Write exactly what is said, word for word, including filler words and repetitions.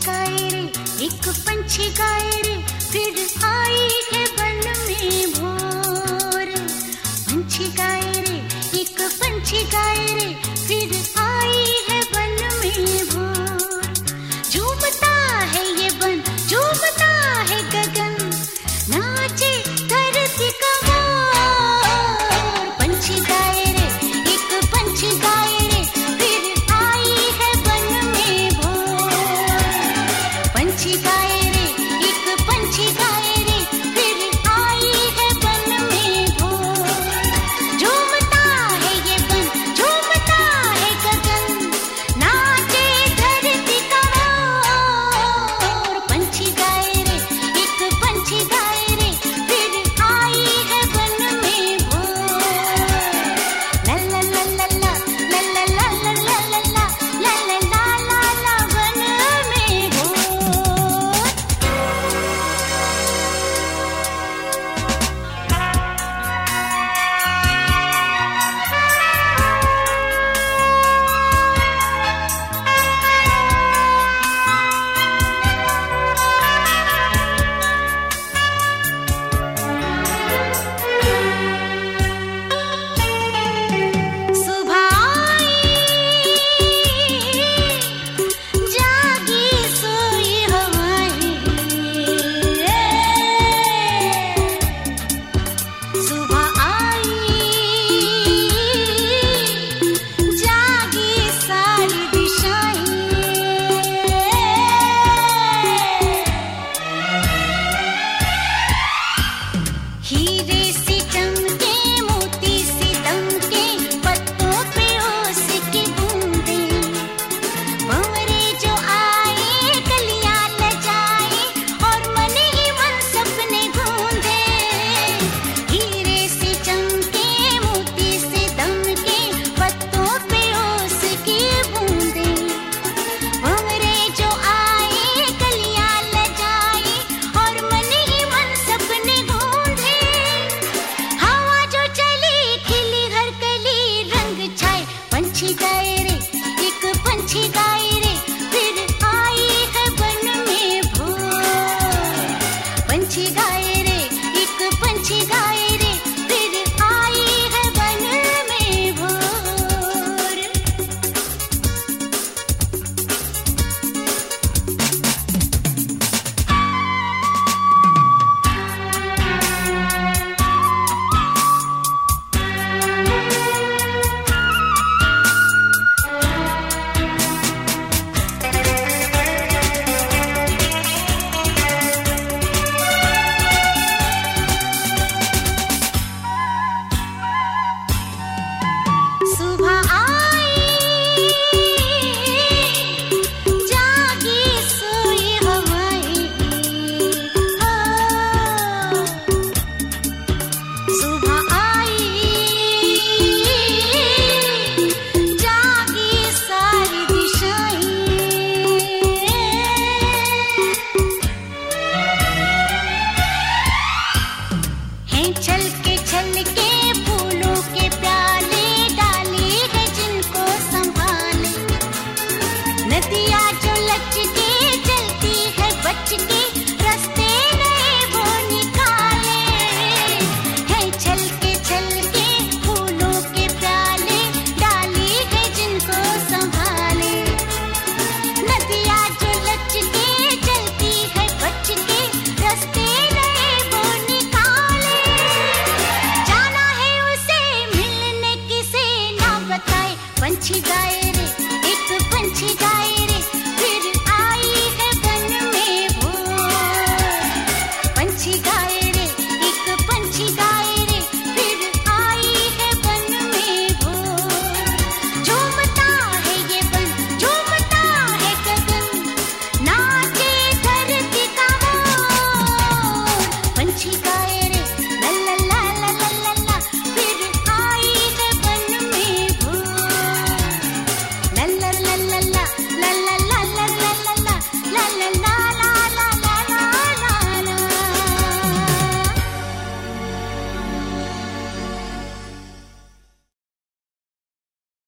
गाए रे, एक पंछी गाए रे, फिर आई है वन में भोर। पंछी गाए रे, एक पंछी गाए रे, फिर आई है वन में भोर। झूमता है ये वन, झूमता है गगन, नाचे धरती का मोर। पंछी गाए रे, एक पंछी गाए रे, फिर आई है वन में भोर। पंछी गाए रे, एक पंछी गाए रे, फिर आई है वन में भोर। झूमता है ये वन, झूमता है गगन, नाचे धरती का मोर। पंछी गाए रे, एक पंछी गाए रे, फिर आई है वन में भोर। ला ला ला ला ला, ला ला ला ला ला ला ला, ला ला ला ला ला, वन में भोर। सुबह आई, जागी सोई हवाएं। सुबह आई, जागी सारी दिशाएं। हीरे सी चमके, मोती सी दमके, पत्तों पे ओस की बूंदें। भंवरे जो आए, कलियां लजाए, और मन ही मन सपने गूंजे। हीरे सी चमके, मोती सी दमके, पत्तों पे ओस की बूंदें। भंवरे जो आए, कलियां लजाए, और मन ही मन सपने गूंजे। हवा जो चली, खिली हर कली, रंग छाए। पंछी गाए रे, एक पंछी गाए रे, फिर आई है वन में भोर। पंछी गाए रे, एक पंछी गाए रे, फिर आई है वन में भोर। सुबह आई, जागी सोई हवाएं। सुबह आई, जागी सारी दिशाएं। हैं छलके छलके फूलों के प्याले, डाली है जिनको संभाले। नदियाँ जो लचके, चलती है बच के, रास्ते नए वो निकाले। हैं छलके छलके फूलों के प्याले, डाली है जिनको संभाले। नदियाँ जो लचके, चलती है बच के, रास्ते नए वो निकाले। जाना है उसे मिलने किसे, ना बताए। पंछी गाए रे, एक पंछी गाए